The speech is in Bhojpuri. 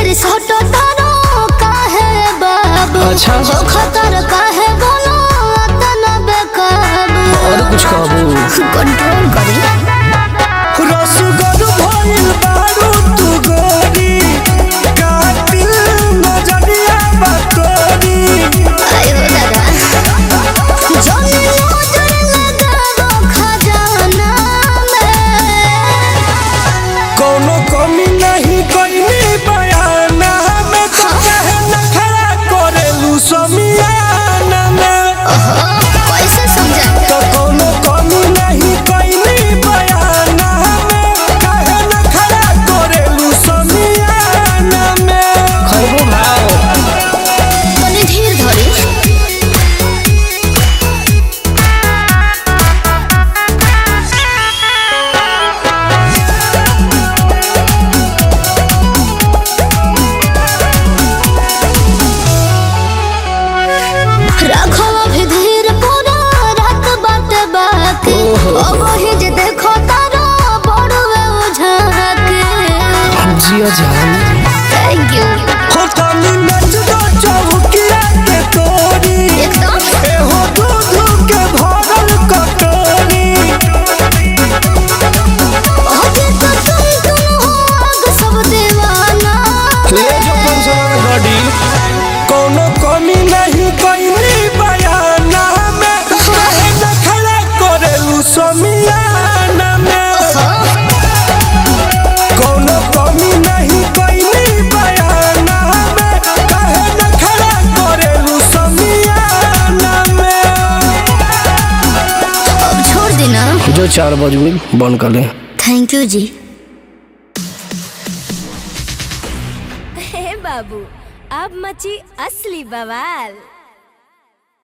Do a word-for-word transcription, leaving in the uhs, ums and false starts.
भीतर सोटो तारो काहे बाबू। अच्छा जो खतर काहे बोलो तना बेकाबू। और कुछ कहबू कंट्रोल करी रसगोल भइल बारू तू गोरी कातिल नजरिया बतोरी। आयो दादा जोनी नजर लगावो खजाना में। कोनो कमी नहीं कइनी बयाना में तो कहे न खड़ा करेलू समियाना में। कैसे समझा तो कोनो कमी नहीं कइनी बयाना में कहे न खड़ा करेलू समियाना में। खरबू भाव तने धीर धरी राखो अभी धीर पूरा रात बात बाकी। अब ही जे देखो तारा बड़वे उझाके। जिया जान थैंक यू हो तनी नच दो चौकिया के तोरी एकदम ए हो दूध के भरल कटोरी। अभी तो तुम तुम हो आग सब दीवाना। ले जो पंचवा गाड़ी कोनो कमी नहीं कइनी बयाना में कहे न खड़ा करेलू समियाना में। कोनो कमी नहीं कइनी बयाना में कहे न खड़ा करेलू समियाना में। अब छोड़ देना। जो चार बजे बंद कर ले। थैंक यू जी। हे बाबू अब मची असली बवाल।